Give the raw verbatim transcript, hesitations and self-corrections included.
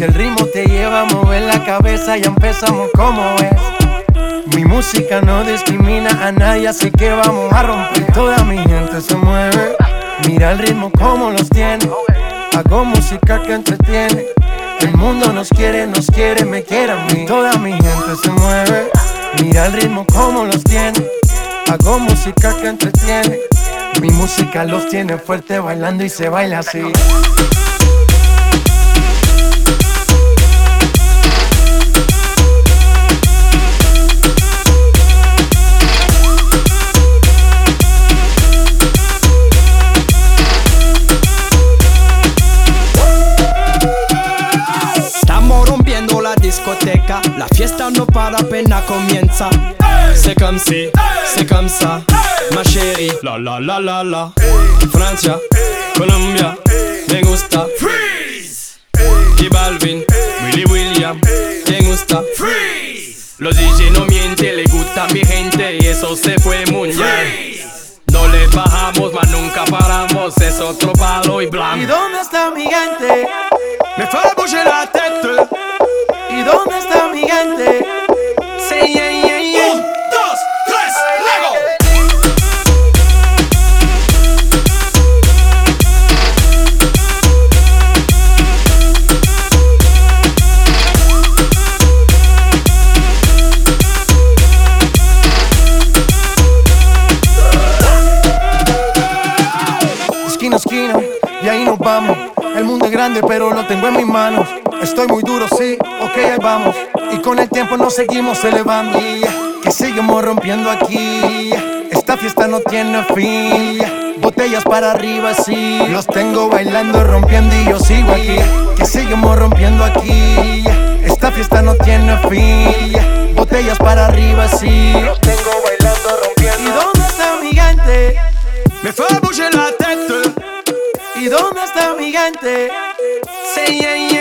el ritmo te lleva a mover la cabeza, ya empezamos como es. Mi música no discrimina a nadie, así que vamos a romper. Toda mi gente se mueve, mira el ritmo como los tiene. Hago música que entretiene. El mundo nos quiere, nos quiere, me quiere a mí. Toda mi gente se mueve, mira el ritmo como los tiene. Hago música que entretiene. Mi música los tiene fuerte bailando y se baila así. Discoteca, la fiesta no para, apenas comienza. C'est comme si, c'est comme ça, ma chérie. La la la la la. Francia, Colombia, me gusta. Freeze. J Balvin, Willy William, me gusta. Freeze. Los D J no mienten, le gusta a mi gente y eso se fue mundial. No le bajamos, mas nunca paramos, es otro palo y blanco. ¿Y dónde está mi gente? Me fue bouger la tête. ¿Y dónde está mi gente? Sí, yeah, yeah, yeah. Un, dos, tres, luego. Esquina a esquina, y ahí nos vamos. El mundo es grande, pero lo tengo en mis manos. Estoy muy duro, sí, ok, ahí vamos. Y con el tiempo nos seguimos elevando. Que seguimos rompiendo aquí. Esta fiesta no tiene fin. Botellas para arriba, sí. Los tengo bailando, rompiendo y yo sigo aquí. Que seguimos rompiendo aquí. Esta fiesta no tiene fin. Botellas para arriba, sí. Los tengo bailando, rompiendo. ¿Y dónde está mi gente? Me fue bouger la tête. ¿Y dónde está mi gente? Sí, yeah, yeah.